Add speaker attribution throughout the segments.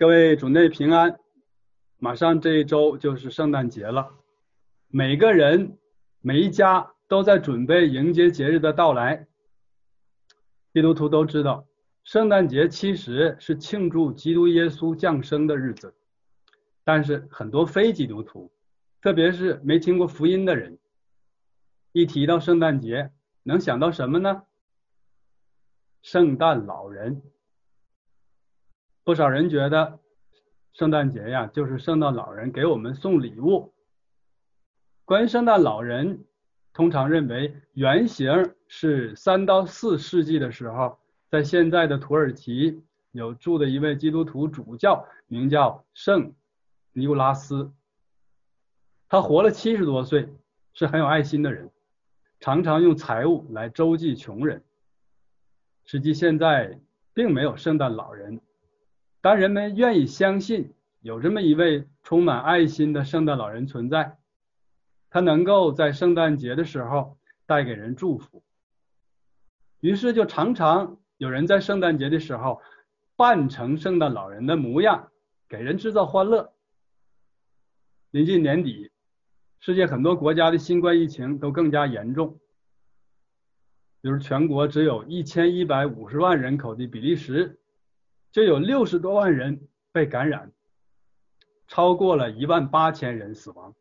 Speaker 1: 各位主内平安，马上这一周就是圣诞节了，每个人每一家都在准备迎接节日的到来。基督徒都知道，圣诞节其实是庆祝基督耶稣降生的日子，但是很多非基督徒，特别是没听过福音的人，一提到圣诞节能想到什么呢？圣诞老人。不少人觉得圣诞节呀，就是圣诞老人给我们送礼物。关于圣诞老人，通常认为原型是3到4世纪的时候，在现在的土耳其有住的一位基督徒主教，名叫圣尼古拉斯。他活了70多岁，是很有爱心的人，常常用财物来周济穷人。实际现在并没有圣诞老人，但人们愿意相信有这么一位充满爱心的圣诞老人存在，他能够在圣诞节的时候带给人祝福。于是就常常有人在圣诞节的时候扮成圣诞老人的模样，给人制造欢乐。临近年底，世界很多国家的新冠疫情都更加严重，比如全国只有1150万人口的比利时，就有60多万人被感染，超过了18000人死亡。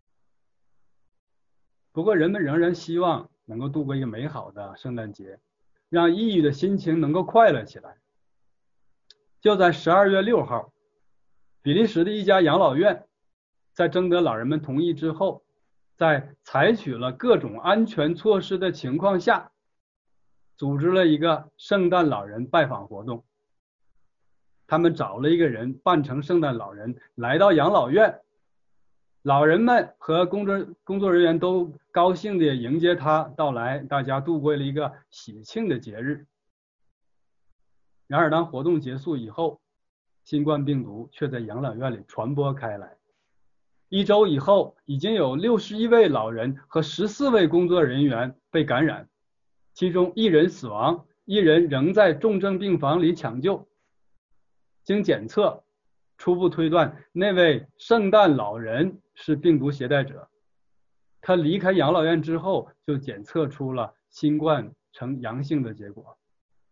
Speaker 1: 不过人们仍然希望能够度过一个美好的圣诞节，让抑郁的心情能够快乐起来。就在12月6号，比利时的一家养老院在征得老人们同意之后，在采取了各种安全措施的情况下，组织了一个圣诞老人拜访活动。他们找了一个人扮成圣诞老人来到养老院，老人们和工作人员都高兴地迎接他到来，大家度过了一个喜庆的节日。然而当活动结束以后，新冠病毒却在养老院里传播开来。1周以后，已经有61位老人和14位工作人员被感染，其中1人死亡，1人仍在重症病房里抢救。经检测，初步推断那位圣诞老人是病毒携带者。他离开养老院之后，就检测出了新冠呈阳性的结果。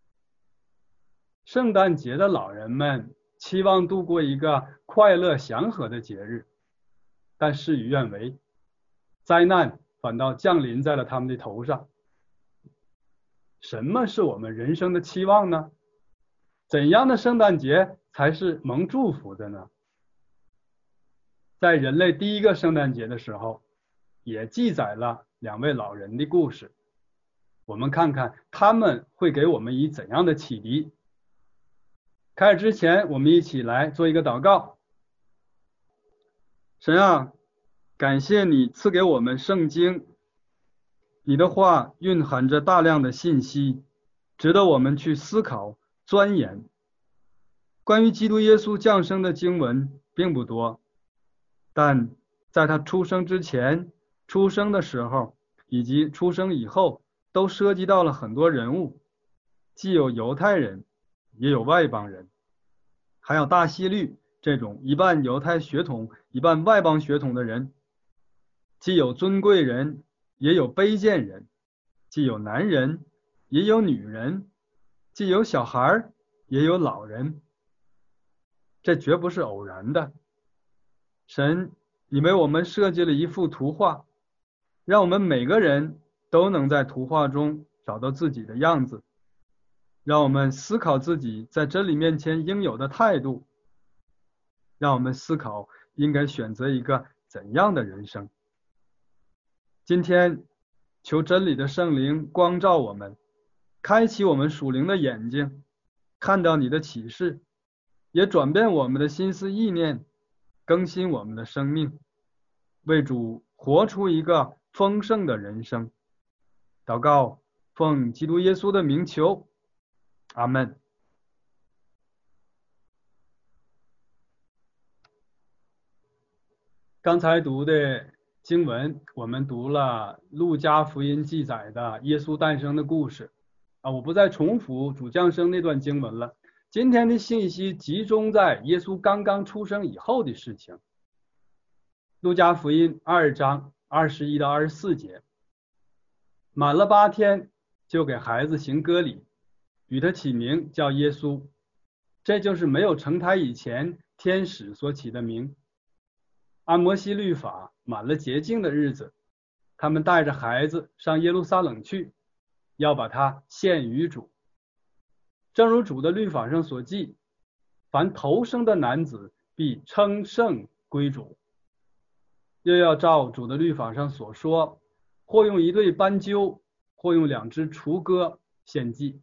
Speaker 1: 圣诞节的老人们期望度过一个快乐祥和的节日，但事与愿违，灾难反倒降临在了他们的头上。什么是我们人生的期望呢？怎样的圣诞节才是蒙祝福的呢？在人类第一个圣诞节的时候，也记载了2位老人的故事。我们看看他们会给我们以怎样的启迪。开始之前，我们一起来做一个祷告。神啊，感谢你赐给我们圣经，你的话蕴含着大量的信息，值得我们去思考钻研。关于基督耶稣降生的经文并不多，但在他出生之前、出生的时候以及出生以后，都涉及到了很多人物，既有犹太人，也有外邦人，还有大希律这种一半犹太血统一半外邦血统的人，既有尊贵人，也有卑贱人，既有男人，也有女人，既有小孩，也有老人。这绝不是偶然的。神，你为我们设计了一幅图画，让我们每个人都能在图画中找到自己的样子，让我们思考自己在真理面前应有的态度，让我们思考应该选择一个怎样的人生。今天求真理的圣灵光照我们，开启我们属灵的眼睛，看到你的启示，也转变我们的心思意念，更新我们的生命，为主活出一个丰盛的人生。祷告，奉基督耶稣的名求，阿们。刚才读的经文，我们读了路加福音记载的耶稣诞生的故事我不再重复主降生那段经文了， 今天的信息集中在耶稣刚刚出生以后的事情。路加福音2章21到24节，满了8天，就给孩子行割礼，与他起名叫耶稣，这就是没有成胎以前天使所起的名。按摩西律法，满了洁净的日子，他们带着孩子上耶路撒冷去，要把他献于主。正如主的律法上所记，凡头生的男子必称圣归主。又要照主的律法上所说，或用1对斑鸠，或用2只雏鸽献祭。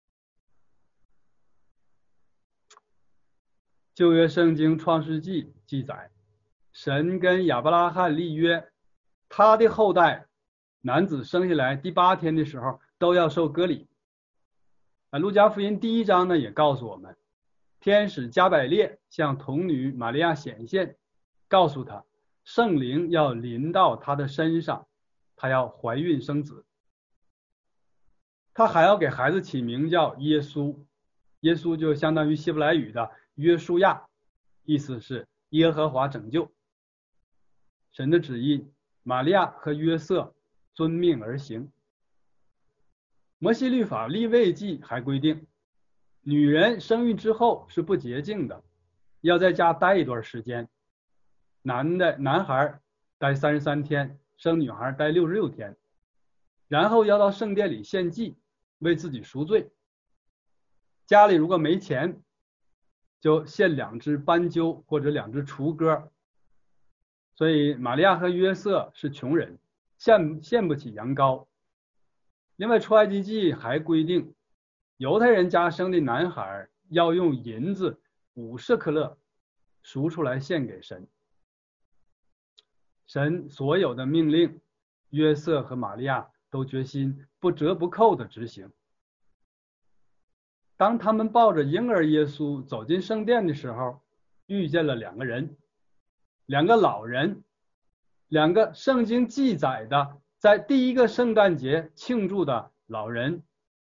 Speaker 1: 旧约圣经创世纪记载，神跟亚伯拉罕立约，他的后代男子生下来第8天的时候都要受割礼。路加福音1章呢也告诉我们，天使加百列向童女玛利亚显现，告诉她圣灵要临到她的身上，她要怀孕生子。他还要给孩子起名叫耶稣，耶稣就相当于希伯来语的约书亚，意思是耶和华拯救。神的旨意，玛利亚和约瑟遵命而行。摩西律法利未记还规定，女人生育之后是不洁净的，要在家待一段时间。男孩待33天，生女孩待66天，然后要到圣殿里献祭，为自己赎罪。家里如果没钱，就献2只斑鸠或者2只雏鸽。所以玛利亚和约瑟是穷人，献不起羊羔。另外出埃及记还规定，犹太人家生的男孩要用银子50克勒赎出来献给神。神所有的命令，约瑟和玛利亚都决心不折不扣的执行。当他们抱着婴儿耶稣走进圣殿的时候，遇见了2个人，2个老人，2个圣经记载的在第1个圣诞节庆祝的老人。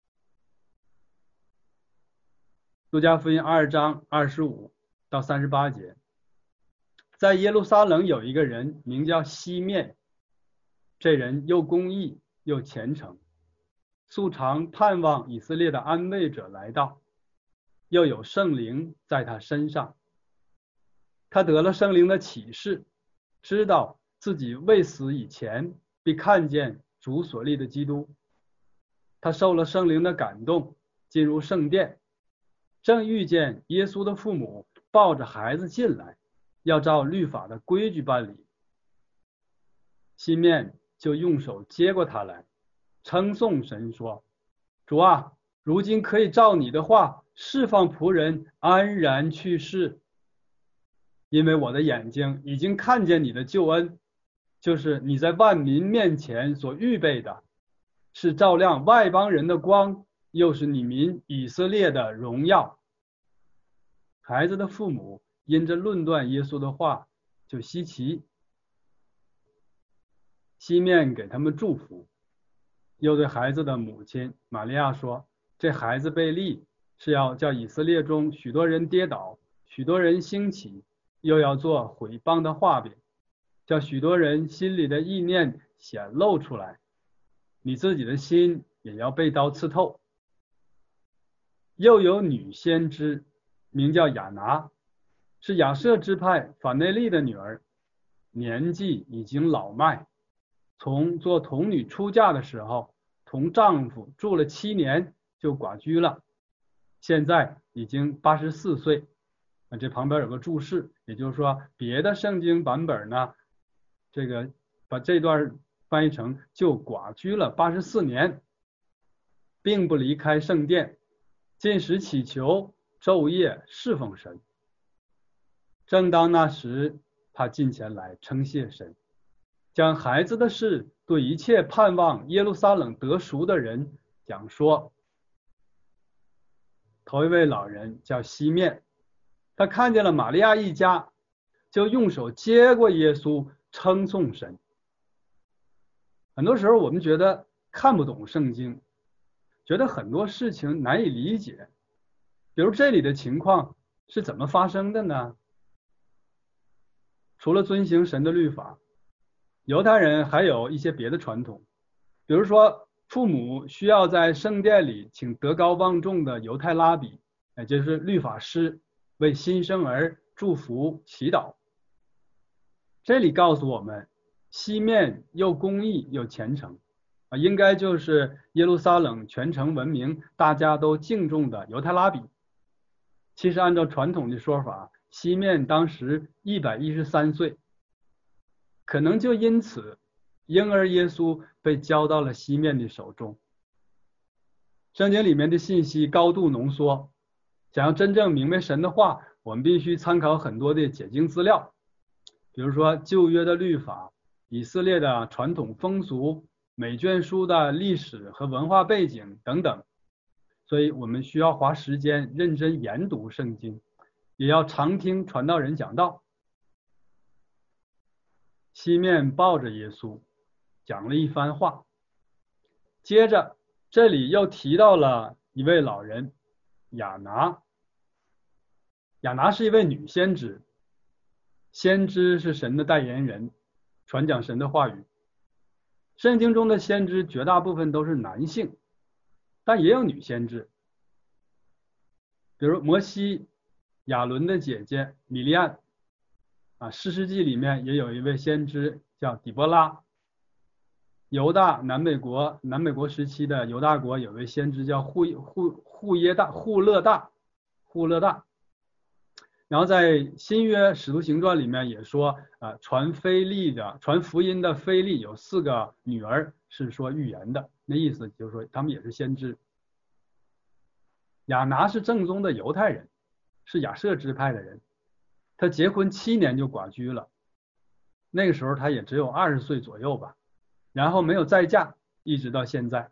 Speaker 1: 路加福音2章25到38节，在耶路撒冷有一个人名叫西面，这人又公义又虔诚，素常盼望以色列的安慰者来到，又有圣灵在他身上。他得了圣灵的启示，知道自己未死以前必看见主所立的基督。他受了圣灵的感动，进入圣殿，正遇见耶稣的父母抱着孩子进来，要照律法的规矩办理。西面就用手接过他来，称颂神说：主啊，如今可以照你的话释放仆人安然去世，因为我的眼睛已经看见你的救恩，就是你在万民面前所预备的，是照亮外邦人的光，又是你民以色列的荣耀。孩子的父母因着论断耶稣的话就稀奇，西面给他们祝福，又对孩子的母亲玛利亚说，这孩子被立是要叫以色列中许多人跌倒，许多人兴起，又要做毁谤的话柄，叫许多人心里的意念显露出来，你自己的心也要被刀刺透。又有女先知名叫亚拿，是亚舍支派法内利的女儿，年纪已经老迈，从做童女出嫁的时候同丈夫住了7年就寡居了，现在已经84岁。这旁边有个注释，也就是说别的圣经版本呢，这个把这段翻译成就寡居了84年，并不离开圣殿，进食祈求，昼夜侍奉神。正当那时，他近前来称谢神，将孩子的事对一切盼望耶路撒冷得赎的人讲说。头一位老人叫西面，他看见了玛利亚一家，就用手接过耶稣，称颂神。很多时候我们觉得看不懂圣经，觉得很多事情难以理解， 比如这里的情况是怎么发生的呢？除了遵行神的律法，犹太人还有一些别的传统，比如说父母需要在圣殿里请德高望重的犹太拉比，也就是律法师，为新生儿祝福祈祷。这里告诉我们，西面又公义又虔诚应该就是耶路撒冷全城闻名，大家都敬重的犹太拉比。其实按照传统的说法，西面当时113岁，可能就因此婴儿耶稣被交到了西面的手中。圣经里面的信息高度浓缩，想要真正明白神的话，我们必须参考很多的解经资料，比如说旧约的律法、以色列的传统风俗、每卷书的历史和文化背景等等。所以我们需要花时间认真研读圣经，也要常听传道人讲道。西面抱着耶稣讲了一番话，接着这里又提到了一位老人亚拿。亚拿是一位女先知，先知是神的代言人，传讲神的话语。圣经中的先知绝大部分都是男性，但也有女先知，比如摩西、亚伦的姐姐米利暗士师记里面也有一位先知叫底波拉。犹大南北国时期的犹大国有位先知叫户勒大。然后在新约使徒行传里面也说传福音的腓利有4个女儿是说预言的，那意思就是说他们也是先知。亚拿是正宗的犹太人，是亚设支派的人，他结婚7年就寡居了，那个时候他也只有20岁左右吧，然后没有再嫁，一直到现在。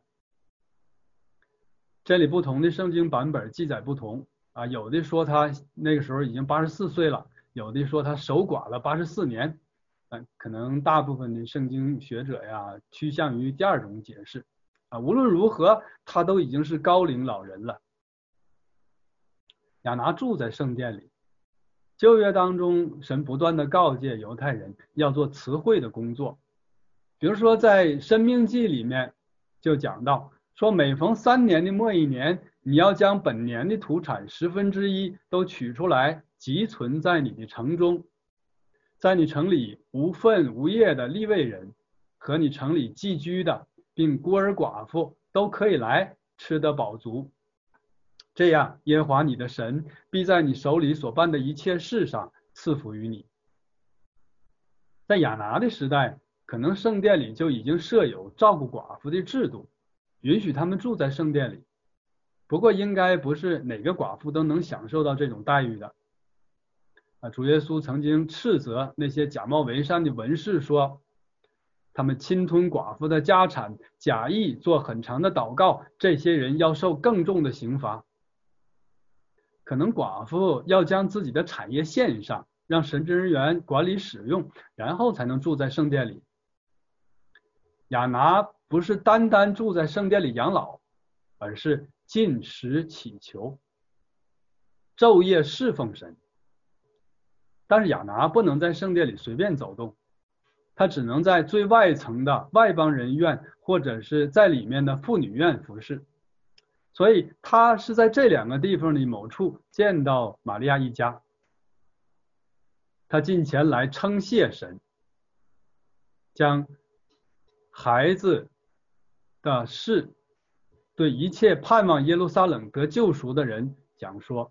Speaker 1: 这里不同的圣经版本记载不同有的说他那个时候已经84岁了，有的说他守寡了84年，可能大部分的圣经学者呀趋向于第二种解释无论如何他都已经是高龄老人了。亚拿住在圣殿里，旧约当中神不断的告诫犹太人要做慈惠的工作，比如说在申命记里面就讲到说，每逢3年的末一年，你要将本年的土产1/10都取出来，积存在你的城中，在你城里无分无业的利未人和你城里寄居的并孤儿寡妇都可以来，吃得饱足。这样耶和华你的神必在你手里所办的一切事上赐福于你。在亚拿的时代，可能圣殿里就已经设有照顾寡妇的制度，允许他们住在圣殿里，不过应该不是哪个寡妇都能享受到这种待遇的主耶稣曾经斥责那些假冒为善的文士说，他们侵吞寡妇的家产，假意做很长的祷告，这些人要受更重的刑罚。可能寡妇要将自己的产业献上，让神职人员管理使用，然后才能住在圣殿里。亚拿不是单单住在圣殿里养老，而是禁食祈求，昼夜侍奉神。但是亚拿不能在圣殿里随便走动，他只能在最外层的外邦人院或者是在里面的妇女院服侍。所以他是在这2个地方的某处见到玛利亚一家，他进前来称谢神，将孩子的事对一切盼望耶路撒冷得救赎的人讲说。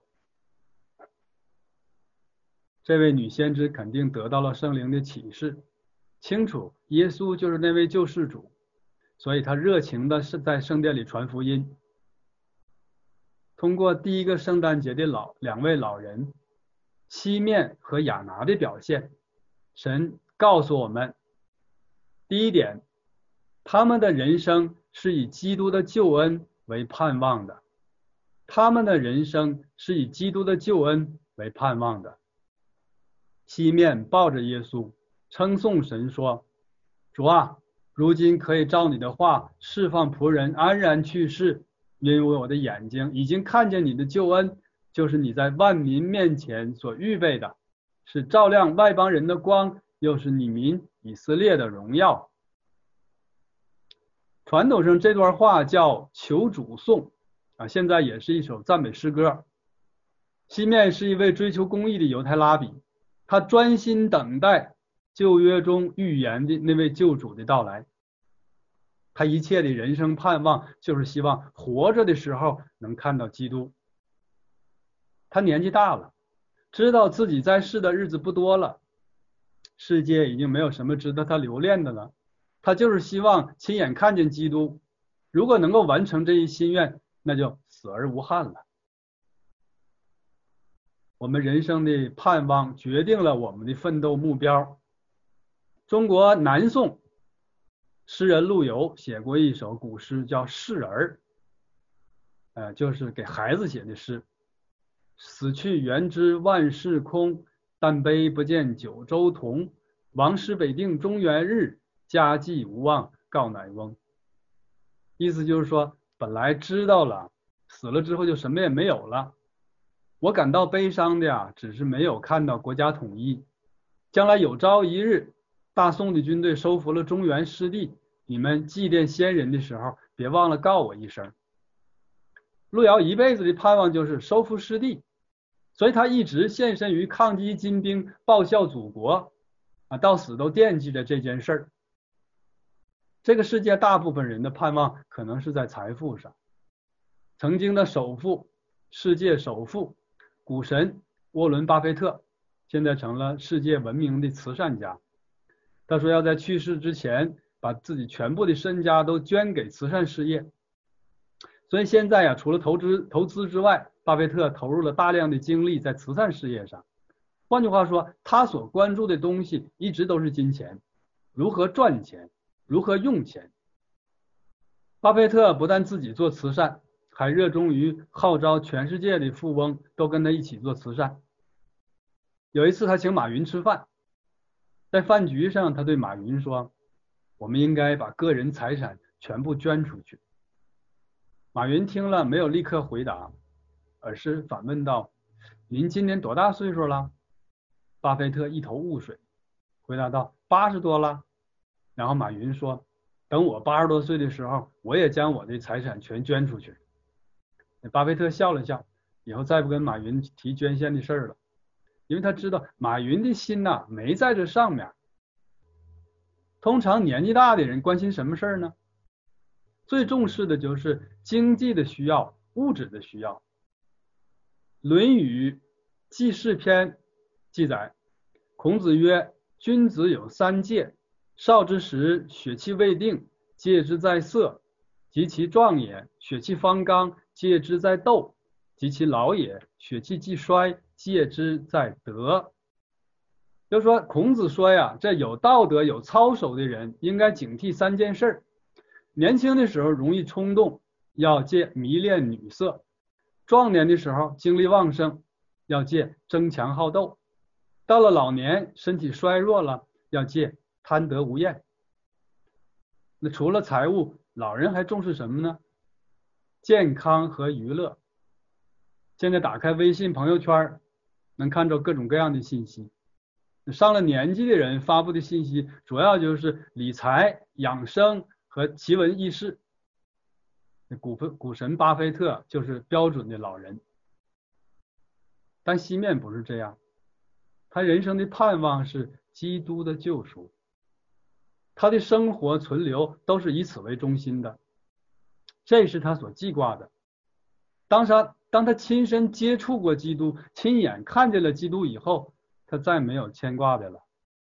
Speaker 1: 这位女先知肯定得到了圣灵的启示，清楚耶稣就是那位救世主，所以她热情的是在圣殿里传福音。通过第一个圣诞节的2位老人西面和亚拿的表现，神告诉我们，第一点，他们的人生是以基督的救恩为盼望的，西面抱着耶稣称颂神说，主啊，如今可以照你的话释放仆人安然去世，因为我的眼睛已经看见你的救恩， 就是你在万民面前所预备的，是照亮外邦人的光，又是你民以色列的荣耀。传统上这段话叫求主颂啊，现在也是一首赞美诗歌。西面是一位追求公义的犹太拉比，他专心等待旧约中预言的那位救主的到来。他一切的人生盼望就是希望活着的时候能看到基督。他年纪大了，知道自己在世的日子不多了，世界已经没有什么值得他留恋的了。他就是希望亲眼看见基督，如果能够完成这一心愿，那就死而无憾了。我们人生的盼望决定了我们的奋斗目标。中国南宋诗人陆游写过一首古诗叫《示儿》，就是给孩子写的诗。死去元知万事空，但悲不见九州同。王师北定中原日，家祭无忘告乃翁。意思就是说，本来知道了，死了之后就什么也没有了。我感到悲伤的呀，只是没有看到国家统一。将来有朝一日，大宋的军队收复了中原失地，你们祭奠先人的时候，别忘了告我一声。路遥一辈子的盼望就是收复失地，所以他一直献身于抗击金兵，报效祖国，到死都惦记着这件事儿。这个世界大部分人的盼望可能是在财富上。曾经的首富，世界首富，股神沃伦·巴菲特，现在成了世界闻名的慈善家。他说要在去世之前把自己全部的身家都捐给慈善事业。所以现在呀，除了投资之外，巴菲特投入了大量的精力在慈善事业上。换句话说，他所关注的东西一直都是金钱，如何赚钱，如何用钱。巴菲特不但自己做慈善，还热衷于号召全世界的富翁都跟他一起做慈善。有一次他请马云吃饭，在饭局上他对马云说，我们应该把个人财产全部捐出去。马云听了没有立刻回答，而是反问道，您今年多大岁数了？巴菲特一头雾水，回答道80多了。然后马云说，等我80多岁的时候，我也将我的财产全捐出去。巴菲特笑了笑，以后再不跟马云提捐献的事儿了，因为他知道马云的心呐，没在这上面。通常年纪大的人关心什么事儿呢？最重视的就是经济的需要，物质的需要。论语记事篇记载，孔子曰，君子有三戒，少之时血气未定，戒之在色；及其壮也，血气方刚，戒之在斗；及其老也，血气既衰，戒之在德。就是说孔子说呀，这有道德有操守的人应该警惕3件事。年轻的时候容易冲动，要戒迷恋女色；壮年的时候精力旺盛，要戒争强好斗；到了老年身体衰弱了，要戒贪得无厌。那除了财物，老人还重视什么呢？健康和娱乐。现在打开微信朋友圈，能看到各种各样的信息。上了年纪的人发布的信息主要就是理财、养生和奇闻异事。股神巴菲特就是标准的老人。但西面不是这样，他人生的盼望是基督的救赎，他的生活存留都是以此为中心的，这是他所记挂的。当他亲身接触过基督，亲眼看见了基督以后，他再没有牵挂的了。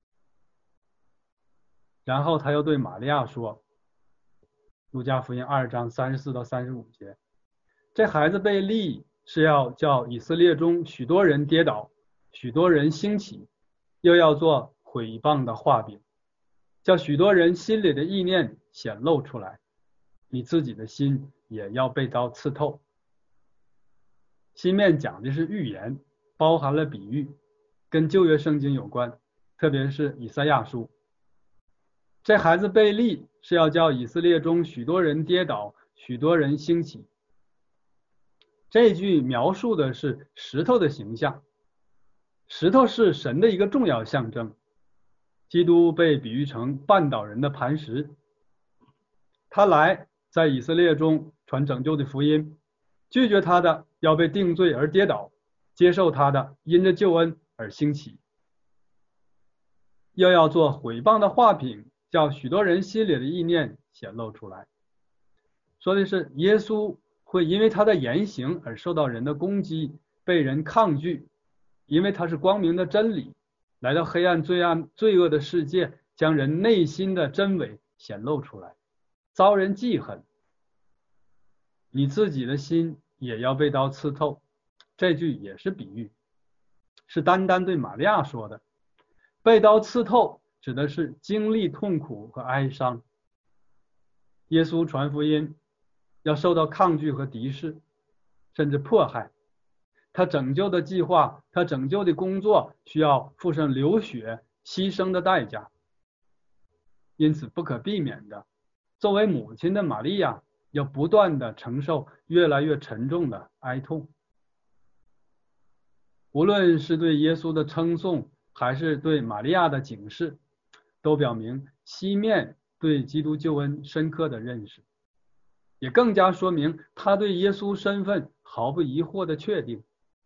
Speaker 1: 然后他又对玛利亚说，路加福音2章34到35节，这孩子被立是要叫以色列中许多人跌倒，许多人兴起，又要做毁谤的画饼，叫许多人心里的意念显露出来，你自己的心也要被刀刺透。西面讲的是预言，包含了比喻，跟旧约圣经有关，特别是以赛亚书。这孩子被立是要叫以色列中许多人跌倒，许多人兴起。 这句描述的是石头的形象，石头是神的一个重要象征。基督被比喻成绊倒人的磐石，他来在以色列中传拯救的福音，拒绝他的要被定罪而跌倒，接受他的因着救恩而兴起。又要做毁谤的画饼，叫许多人心里的意念显露出来。说的是耶稣会因为他的言行而受到人的攻击，被人抗拒，因为他是光明的真理，来到黑暗罪恶的世界，将人内心的真伪显露出来，遭人记恨。你自己的心也要被刀刺透。这句也是比喻，是单单对玛利亚说的。被刀刺透指的是经历痛苦和哀伤。耶稣传福音要受到抗拒和敌视，甚至迫害。他拯救的计划，他拯救的工作需要付上流血牺牲的代价，因此不可避免的，作为母亲的玛利亚要不断的承受越来越沉重的哀痛。无论是对耶稣的称颂，还是对玛利亚的警示，都表明西面对基督救恩深刻的认识，也更加说明他对耶稣身份毫不疑惑的确定。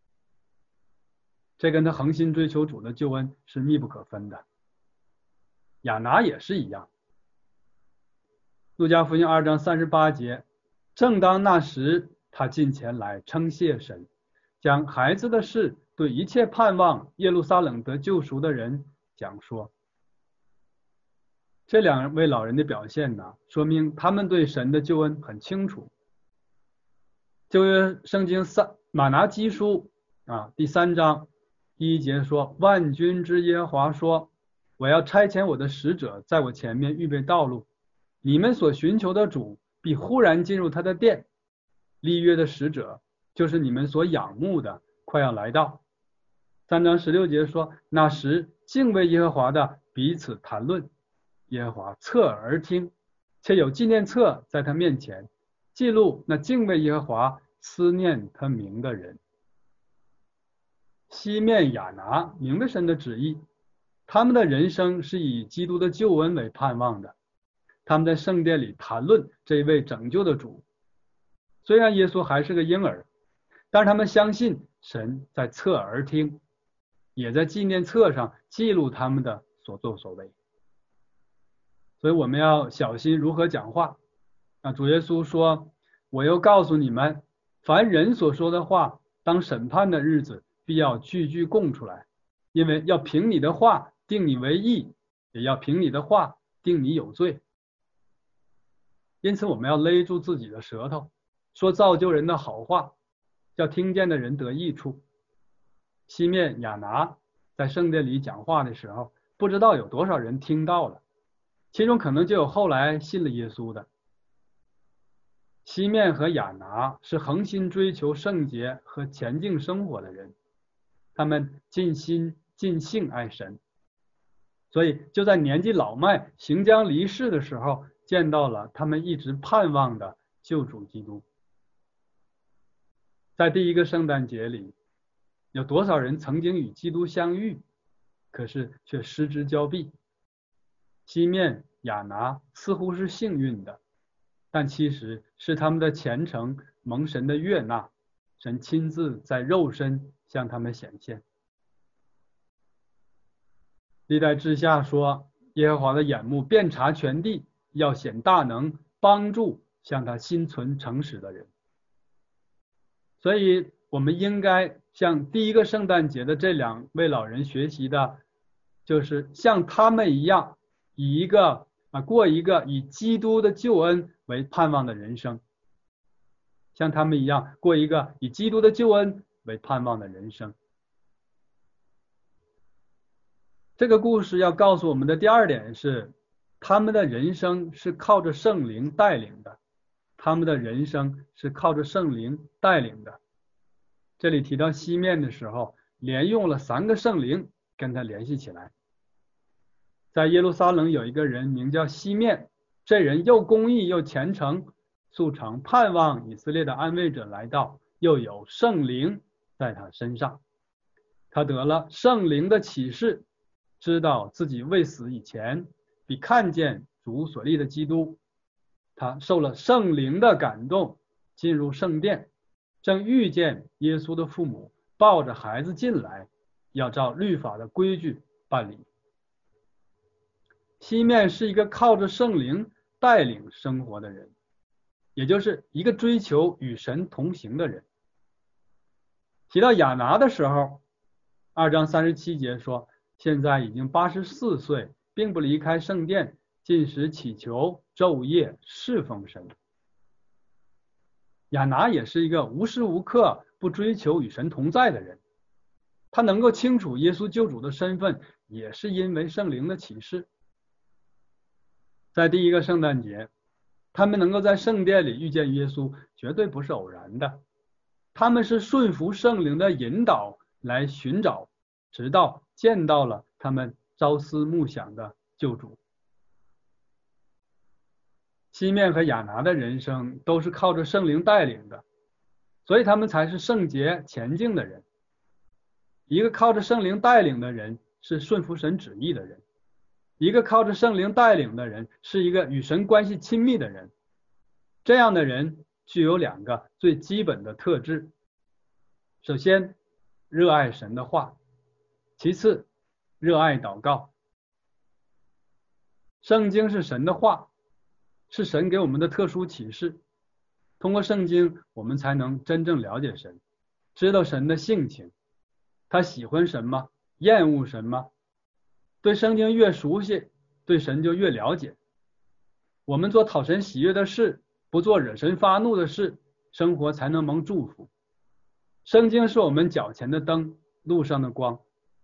Speaker 1: 这跟他恒心追求主的救恩是密不可分的。亚拿也是一样。路加福音2章38节，正当那时，他近前来称谢神，将孩子的事对一切盼望耶路撒冷得救赎的人讲说。这两位老人的表现呢，说明他们对神的救恩很清楚。旧约圣经马拿基书第3章第1节说，万军之耶和华说，我要差遣我的使者在我前面预备道路，你们所寻求的主必忽然进入他的殿，立约的使者就是你们所仰慕的快要来到。3章16节说，那时敬畏耶和华的彼此谈论，耶和华侧耳而听，且有纪念册在他面前，记录那敬畏耶和华思念他名的人。西面亚拿明白神的旨意，他们的人生是以基督的救恩为盼望的，他们在圣殿里谈论这位拯救的主。虽然耶稣还是个婴儿，但是他们相信神在侧耳而听，也在纪念册上记录他们的所作所为。所以我们要小心如何讲话。主耶稣说，我又告诉你们，凡人所说的话，当审判的日子必要句句供出来，因为要凭你的话定你为义，也要凭你的话定你有罪。因此我们要勒住自己的舌头，说造就人的好话，叫听见的人得益处。西面亚拿在圣殿里讲话的时候，不知道有多少人听到了，其中可能就有后来信了耶稣的。西面和亚拿是恒心追求圣洁和前进生活的人，他们尽心尽性爱神，所以就在年纪老迈行将离世的时候，见到了他们一直盼望的救主基督。在第一个圣诞节里，有多少人曾经与基督相遇，可是却失之交臂。西面亚拿似乎是幸运的，但其实是他们的虔诚蒙神的悦纳，神亲自在肉身向他们显现。历代志下说，耶和华的眼目遍察全地，要显大能，帮助向他心存诚实的人。所以我们应该向第一个圣诞节的这两位老人学习的，就是像他们一样，过一个以基督的救恩为盼望的人生，像他们一样过一个以基督的救恩为盼望的人生。这个故事要告诉我们的第二点是，他们的人生是靠着圣灵带领的，他们的人生是靠着圣灵带领的。这里提到西面的时候，连用了3个圣灵跟他联系起来。在耶路撒冷有一个人名叫西面，这人又公义又虔诚，素常盼望以色列的安慰者来到， 又有圣灵在他身上。他得了圣灵的启示，知道自己未死以前比看见主所立的基督。他受了圣灵的感动，进入圣殿，正遇见耶稣的父母抱着孩子进来，要照律法的规矩办理。西面是一个靠着圣灵带领生活的人，也就是一个追求与神同行的人。提到亚拿的时候，2章37节说，现在已经84岁，并不离开圣殿，进食祈求，昼夜侍奉神。亚拿也是一个无时无刻不追求与神同在的人，他能够清楚耶稣救主的身份，也是因为圣灵的启示。在第一个圣诞节，他们能够在圣殿里遇见耶稣，绝对不是偶然的，他们是顺服圣灵的引导来寻找，直到见到了他们朝思暮想的救主。西面和亚拿的人生都是靠着圣灵带领的，所以他们才是圣洁前进的人。一个靠着圣灵带领的人是顺服神旨意的人，一个靠着圣灵带领的人是一个与神关系亲密的人。这样的人具有2个最基本的特质：首先，热爱神的话；其次，热爱祷告。圣经是神的话，是神给我们的特殊启示。通过圣经，我们才能真正了解神，知道神的性情，他喜欢什么，厌恶什么。对圣经越熟悉，对神就越了解。我们做讨神喜悦的事，不做惹神发怒的事，生活才能蒙祝福。圣经是我们脚前的灯，路上的光。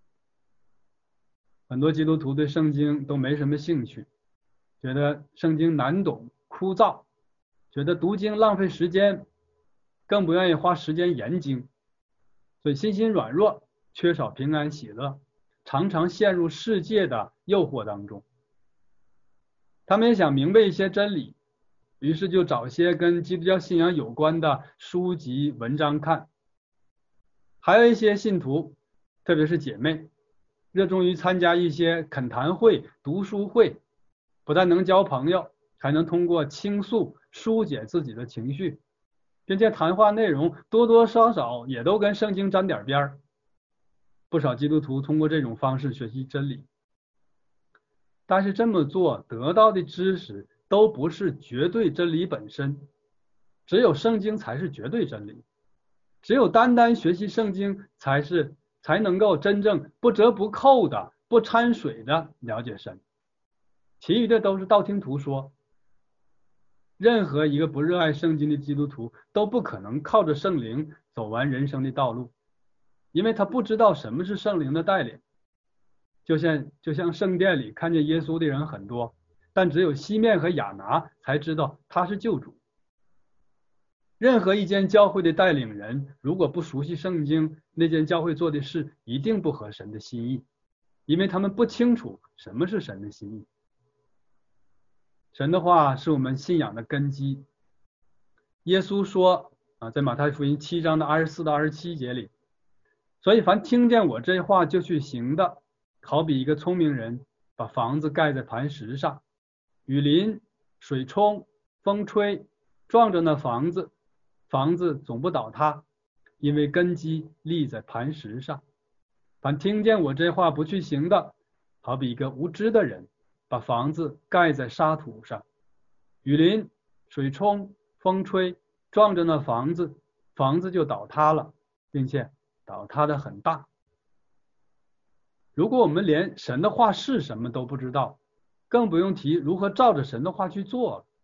Speaker 1: 很多基督徒对圣经都没什么兴趣，觉得圣经难懂枯燥，觉得读经浪费时间，更不愿意花时间研经，所以心软弱，缺少平安喜乐，常常陷入世界的诱惑当中。他们也想明白一些真理，于是就找些跟基督教信仰有关的书籍文章看。还有一些信徒，特别是姐妹，热衷于参加一些恳谈会、读书会，不但能交朋友，还能通过倾诉疏解自己的情绪，并且谈话内容多多少少也都跟圣经沾点边儿。不少基督徒通过这种方式学习真理，但是这么做得到的知识都不是绝对真理本身，只有圣经才是绝对真理，只有单单学习圣经才能够真正不折不扣的、不掺水的了解神，其余的都是道听途说。任何一个不热爱圣经的基督徒都不可能靠着圣灵走完人生的道路，因为他不知道什么是圣灵的带领。就像圣殿里看见耶稣的人很多，但只有西面和亚拿才知道他是救主。任何一间教会的带领人如果不熟悉圣经，那间教会做的事一定不合神的心意，因为他们不清楚什么是神的心意。神的话是我们信仰的根基。耶稣说在马太福音7章的24到27节里，所以凡听见我这话就去行的，好比一个聪明人把房子盖在磐石上，雨淋水冲风吹，撞着那房子，房子总不倒塌，因为根基立在磐石上。凡听见我这话不去行的，好比一个无知的人把房子盖在沙土上，雨淋水冲风吹，撞着那房子，房子就倒塌了，并且倒塌的很大。如果我们连神的话是什么都不知道，更不用提如何照着神的话去做了。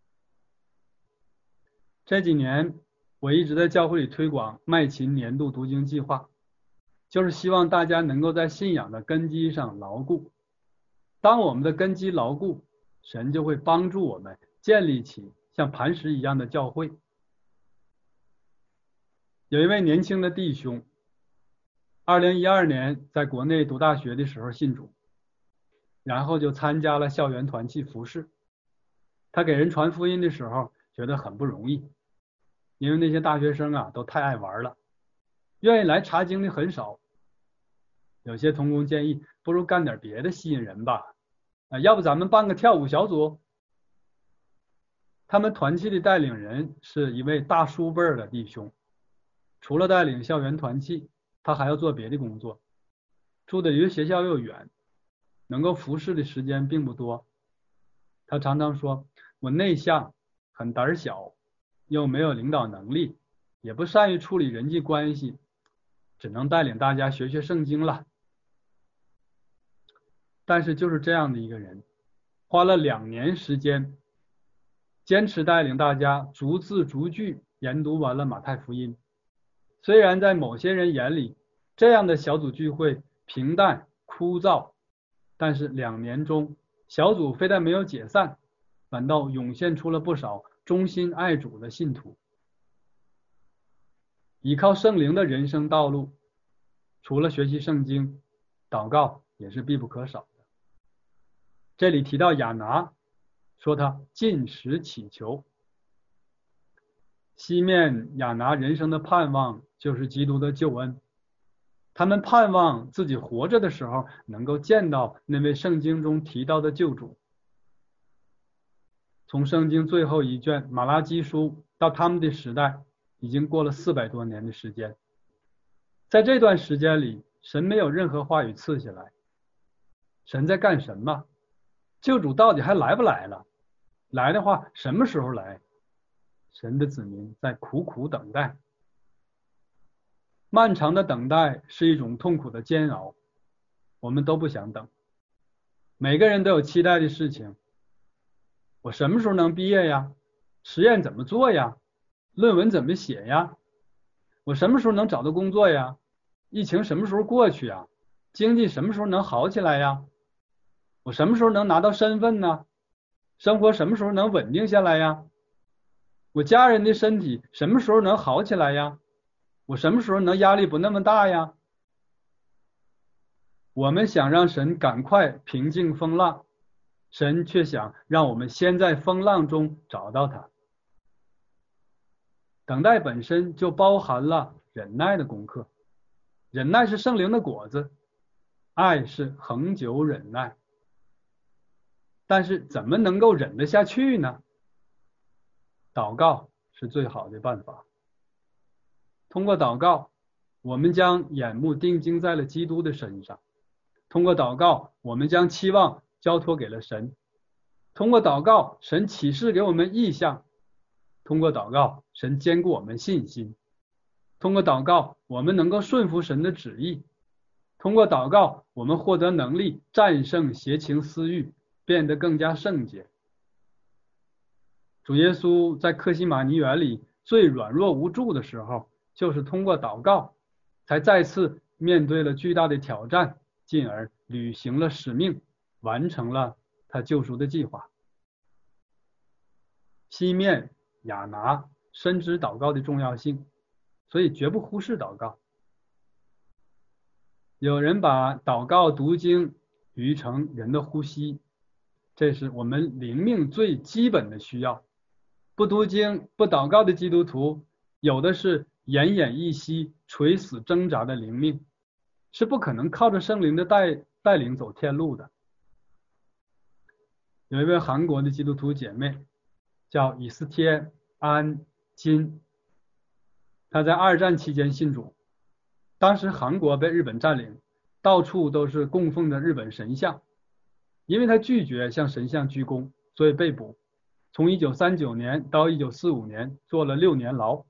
Speaker 1: 这几年我一直在教会里推广麦琴年度读经计划，就是希望大家能够在信仰的根基上牢固。当我们的根基牢固，神就会帮助我们建立起像磐石一样的教会。有一位年轻的弟兄2012年在国内读大学的时候信主，然后就参加了校园团契服事。他给人传福音的时候觉得很不容易， 因为那些大学生啊都太爱玩了，愿意来查经的很少。有些同工建议，不如干点别的吸引人吧，要不咱们办个跳舞小组。他们团契的带领人是一位大叔辈儿的弟兄，除了带领校园团契，他还要做别的工作，住的离学校又远，能够服侍的时间并不多。他常常说，我内向，很胆小，又没有领导能力，也不善于处理人际关系，只能带领大家学学圣经了。但是就是这样的一个人，花了2年时间，坚持带领大家逐字逐句研读完了马太福音。虽然在某些人眼里，这样的小组聚会平淡枯燥，但是2年中，小组非但没有解散，反倒涌现出了不少忠心爱主的信徒。依靠圣灵的人生道路，除了学习圣经，祷告也是必不可少的。这里提到亚拿，说他禁食祈求。西面亚拿人生的盼望就是基督的救恩，他们盼望自己活着的时候能够见到那位圣经中提到的救主。从圣经最后一卷马拉基书到他们的时代，已经过了400多年的时间。在这段时间里，神没有任何话语赐下来。神在干什么？救主到底还来不来了？来的话，什么时候来？神的子民在苦苦等待。漫长的等待是一种痛苦的煎熬，我们都不想等。每个人都有期待的事情。我什么时候能毕业呀？实验怎么做呀？论文怎么写呀？我什么时候能找到工作呀？疫情什么时候过去呀？经济什么时候能好起来呀？我什么时候能拿到身份呢？生活什么时候能稳定下来呀？我家人的身体什么时候能好起来呀？我什么时候能压力不那么大呀？我们想让神赶快平静风浪，神却想让我们先在风浪中找到他。等待本身就包含了忍耐的功课，忍耐是圣灵的果子，爱是恒久忍耐。但是怎么能够忍得下去呢？祷告是最好的办法。通过祷告，我们将眼目定睛在了基督的身上。通过祷告，我们将期望交托给了神。通过祷告，神启示给我们异象。通过祷告，神坚固我们信心。通过祷告，我们能够顺服神的旨意。通过祷告，我们获得能力战胜邪情私欲，变得更加圣洁。主耶稣在客西马尼园里最软弱无助的时候，就是通过祷告，才再次面对了巨大的挑战，进而履行了使命，完成了他救赎的计划。西面亚拿深知祷告的重要性，所以绝不忽视祷告。有人把祷告读经比喻成人的呼吸，这是我们灵命最基本的需要。不读经不祷告的基督徒，有的是奄奄一息垂死挣扎的灵命，是不可能靠着圣灵的带领走天路的。有一位韩国的基督徒姐妹叫以斯帖安金，她在2战期间信主。当时韩国被日本占领，到处都是供奉的日本神像，因为她拒绝向神像鞠躬，所以被捕。从1939年到1945年坐了6年牢。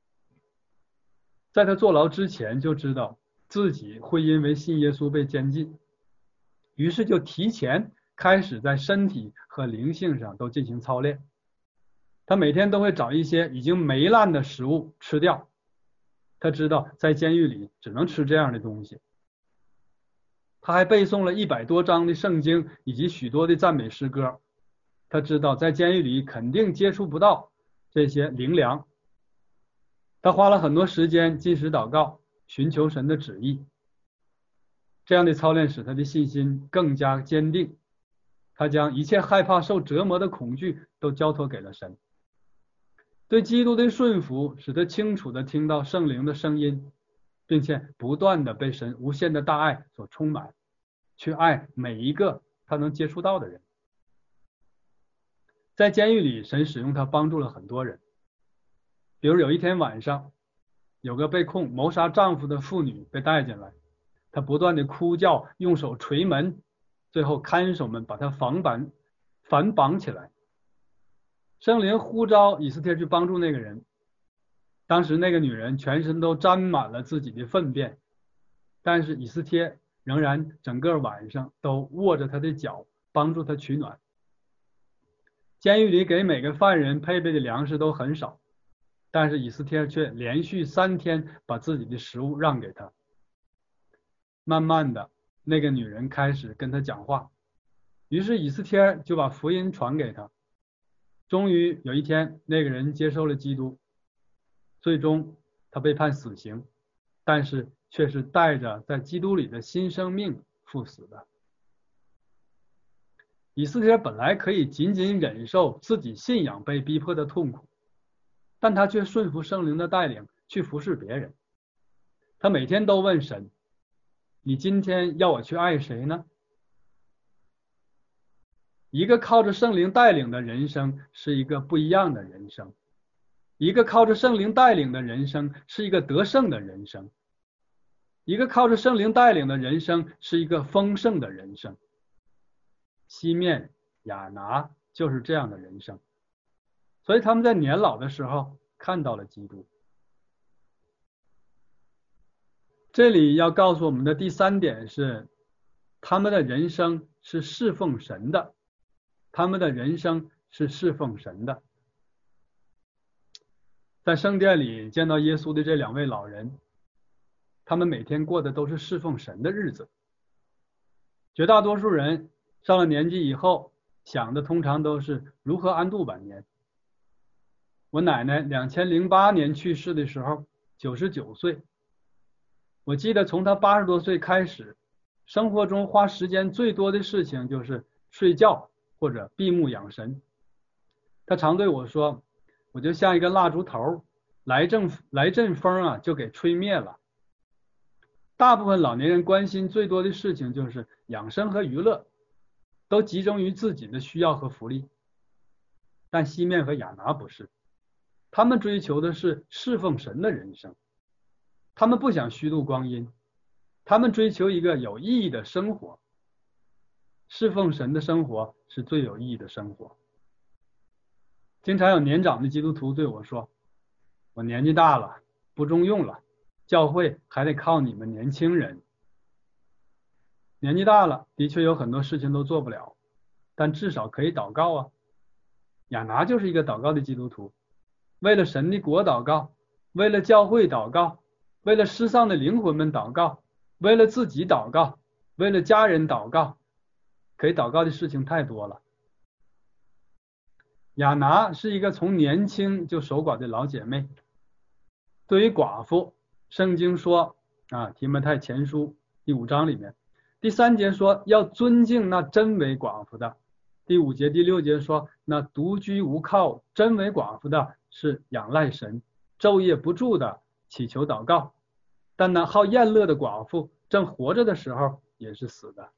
Speaker 1: 在他坐牢之前就知道自己会因为信耶稣被监禁，于是就提前开始在身体和灵性上都进行操练。他每天都会找一些已经霉烂的食物吃掉，他知道在监狱里只能吃这样的东西。他还背诵了100多章的圣经以及许多的赞美诗歌，他知道在监狱里肯定接触不到这些灵粮。他花了很多时间禁食祷告，寻求神的旨意。这样的操练使他的信心更加坚定，他将一切害怕受折磨的恐惧都交托给了神。 对基督的顺服使他清楚地听到圣灵的声音，并且不断地被神无限的大爱所充满，去爱每一个他能接触到的人。在监狱里，神使用他帮助了很多人。比如有一天晚上，有个被控谋杀丈夫的妇女被带进来，她不断的哭叫，用手捶门，最后看守们把她反绑起来。圣灵呼召以斯帖去帮助那个人，当时那个女人全身都沾满了自己的粪便，但是以斯帖仍然整个晚上都握着她的脚，帮助她取暖。监狱里给每个犯人配备的粮食都很少，但是以斯帖却连续3天把自己的食物让给他。慢慢的，那个女人开始跟他讲话，于是以斯帖就把福音传给他。终于有一天，那个人接受了基督，最终他被判死刑，但是却是带着在基督里的新生命赴死的。以斯帖本来可以仅仅忍受自己信仰被逼迫的痛苦，但他却顺服圣灵的带领去服侍别人。他每天都问神，你今天要我去爱谁呢？一个靠着圣灵带领的人生是一个不一样的人生，一个靠着圣灵带领的人生是一个得胜的人生，一个靠着圣灵带领的人生是一个丰盛的人生。西面、亚拿就是这样的人生，所以他们在年老的时候看到了基督。这里要告诉我们的第3点是，他们的人生是侍奉神的，他们的人生是侍奉神的。在圣殿里见到耶稣的这2位老人，他们每天过的都是侍奉神的日子。绝大多数人上了年纪以后，想的通常都是如何安度晚年。我奶奶2008年去世的时候，99岁。我记得从她80多岁开始，生活中花时间最多的事情就是睡觉或者闭目养神。她常对我说，我就像一个蜡烛头，来阵风啊就给吹灭了。大部分老年人关心最多的事情就是养生和娱乐，都集中于自己的需要和福利。但西面和亚拿不是，他们追求的是侍奉神的人生，他们不想虚度光阴，他们追求一个有意义的生活。侍奉神的生活是最有意义的生活。经常有年长的基督徒对我说，我年纪大了，不中用了，教会还得靠你们年轻人。年纪大了，的确有很多事情都做不了，但至少可以祷告啊。亚拿就是一个祷告的基督徒，为了神的国祷告，为了教会祷告，为了失丧的灵魂们祷告，为了自己祷告，为了家人祷告，可以祷告的事情太多了。亚拿是一个从年轻就守寡的老姐妹。对于寡妇，圣经说提摩太前书第5章里面第3节说要尊敬那真为寡妇的，第5节第6节说那独居无靠真为寡妇的是仰赖神，昼夜不住的祈求祷告，但那好宴乐的寡妇正活着的时候也是死的。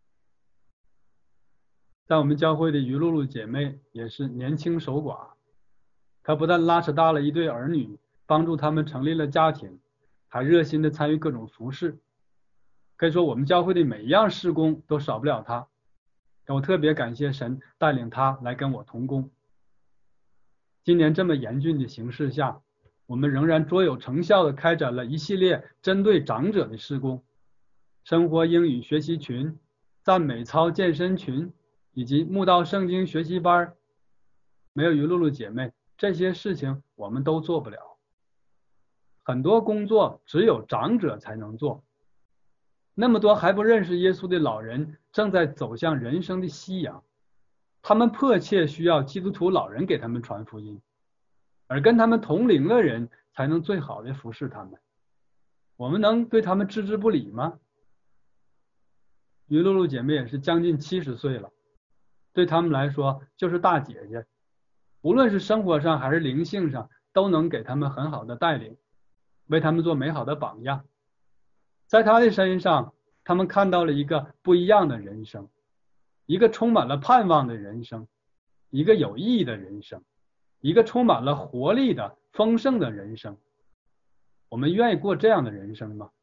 Speaker 1: 在我们教会的于露露姐妹也是年轻守寡，她不但拉扯大了一对儿女，帮助他们成立了家庭，还热心的参与各种服事。可以说我们教会的每一样事工都少不了她。我特别感谢神带领她来跟我同工。今年这么严峻的形势下，我们仍然卓有成效的开展了一系列针对长者的事工，生活英语学习群、赞美操健身群以及慕道圣经学习班。没有于露露姐妹，这些事情我们都做不了。很多工作只有长者才能做。那么多还不认识耶稣的老人正在走向人生的夕阳，他们迫切需要基督徒老人给他们传福音，而跟他们同龄的人才能最好的服侍他们。我们能对他们置之不理吗？于露露姐妹也是将近70岁了，对他们来说就是大姐姐。 无论是生活上还是灵性上，都能给他们很好的带领，为他们做美好的榜样。在他的身上，他们看到了一个不一样的人生，一个充满了盼望的人生，一个有意义的人生，一个充满了活力的丰盛的人生。我们愿意过这样的人生吗？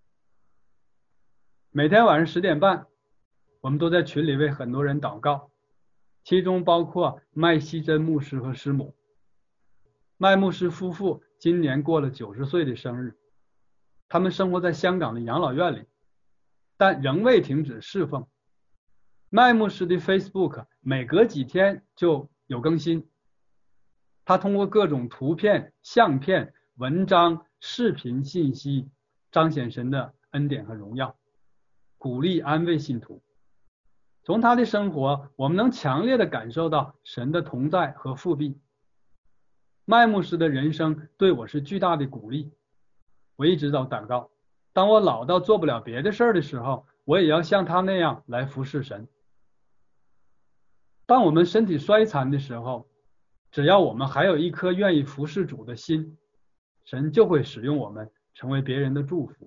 Speaker 1: 每天晚上10点半，我们都在群里为很多人祷告，其中包括麦希真牧师和师母。麦牧师夫妇今年过了90岁的生日，他们生活在香港的养老院里，但仍未停止侍奉。麦牧师的 Facebook 每隔几天就有更新，他通过各种图片、相片、文章、视频信息彰显神的恩典和荣耀，鼓励安慰信徒。从他的生活，我们能强烈的感受到神的同在和复辟。麦牧师的人生对我是巨大的鼓励。我一直都祷告，当我老到做不了别的事儿的时候，我也要像他那样来服侍神。当我们身体衰残的时候，只要我们还有一颗愿意服侍主的心，神就会使用我们成为别人的祝福。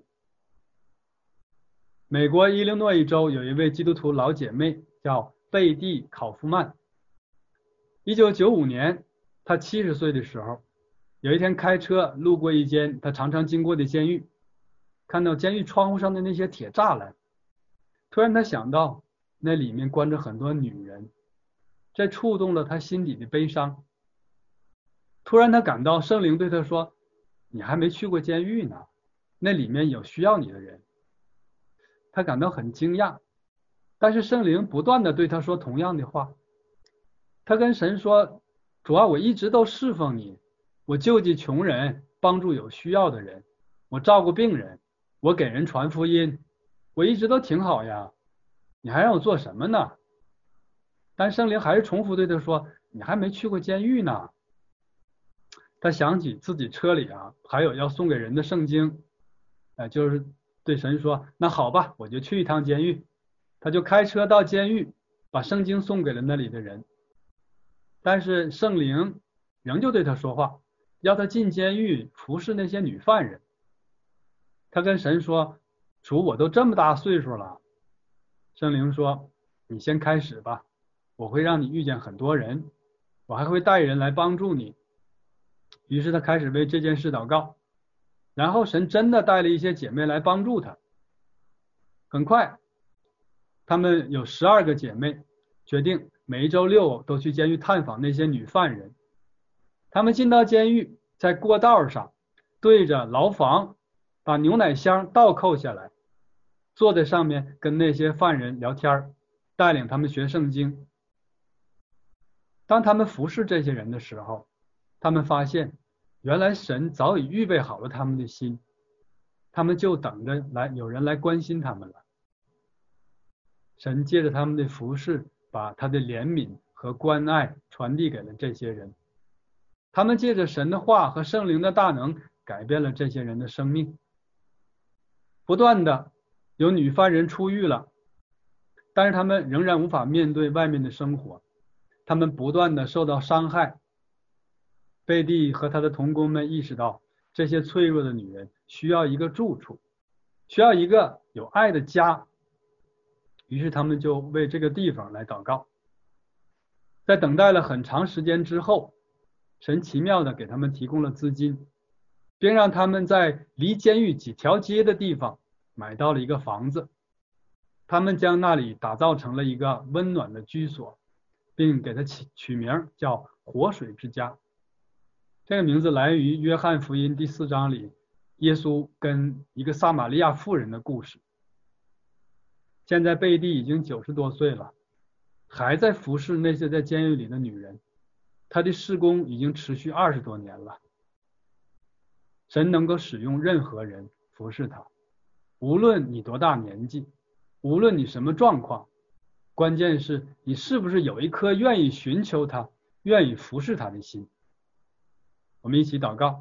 Speaker 1: 美国伊利诺伊州有一位基督徒老姐妹叫贝蒂·考夫曼。1995年，她70岁的时候，有一天开车路过一间她常常经过的监狱，看到监狱窗户上的那些铁栅栏，突然她想到那里面关着很多女人，这触动了她心底的悲伤。突然她感到圣灵对她说，你还没去过监狱呢，那里面有需要你的人。她感到很惊讶，但是圣灵不断的对她说同样的话。她跟神说，主啊，我一直都侍奉你，我救济穷人，帮助有需要的人，我照顾病人，我给人传福音，我一直都挺好呀，你还让我做什么呢？但圣灵还是重复对她说，你还没去过监狱呢。她想起自己车里还有要送给人的圣经，就是对神说，那好吧，我就去一趟监狱。他就开车到监狱，把圣经送给了那里的人。但是圣灵仍旧对他说话，要他进监狱服侍那些女犯人。他跟神说，主，我都这么大岁数了。圣灵说，你先开始吧，我会让你遇见很多人，我还会带人来帮助你。于是他开始为这件事祷告，然后神真的带了一些姐妹来帮助他。很快，他们有12个姐妹决定每一周6都去监狱探访那些女犯人。他们进到监狱，在过道上对着牢房把牛奶箱倒扣下来，坐在上面跟那些犯人聊天，带领他们学圣经。当他们服侍这些人的时候，他们发现原来神早已预备好了他们的心，他们就等着有人来关心他们了。神借着他们的服侍，把他的怜悯和关爱传递给了这些人。他们借着神的话和圣灵的大能，改变了这些人的生命。不断的有女犯人出狱了，但是他们仍然无法面对外面的生活，他们不断的受到伤害。贝蒂和他的同工们意识到，这些脆弱的女人需要一个住处，需要一个有爱的家。于是他们就为这个地方来祷告。在等待了很长时间之后，神奇妙的给他们提供了资金，并让他们在离监狱几条街的地方买到了一个房子。他们将那里打造成了一个温暖的居所，并给它取名叫活水之家。这个名字来源于约翰福音第4章里耶稣跟一个撒玛利亚妇人的故事。现在贝蒂已经90多岁了，还在服侍那些在监狱里的女人，他的事工已经持续20多年了。神能够使用任何人服侍他，无论你多大年纪，无论你什么状况，关键是你是不是有一颗愿意寻求他、愿意服侍他的心。我们一起祷告。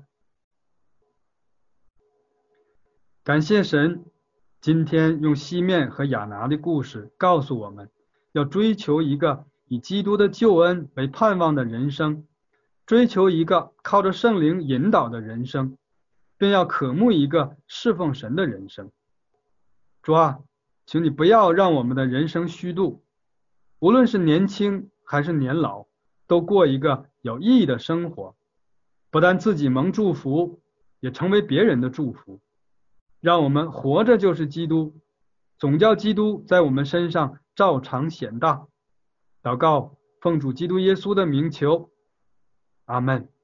Speaker 1: 感谢神，今天用西面和亚拿的故事告诉我们，要追求一个以基督的救恩为盼望的人生， 追求一个靠着圣灵引导的人生，并要渴慕一个侍奉神的人生。主啊，请你不要让我们的人生虚度，无论是年轻还是年老，都过一个有意义的生活，不但自己蒙祝福，也成为别人的祝福。让我们活着就是基督，总叫基督在我们身上照常显大。祷告，奉主基督耶稣的名求，阿们。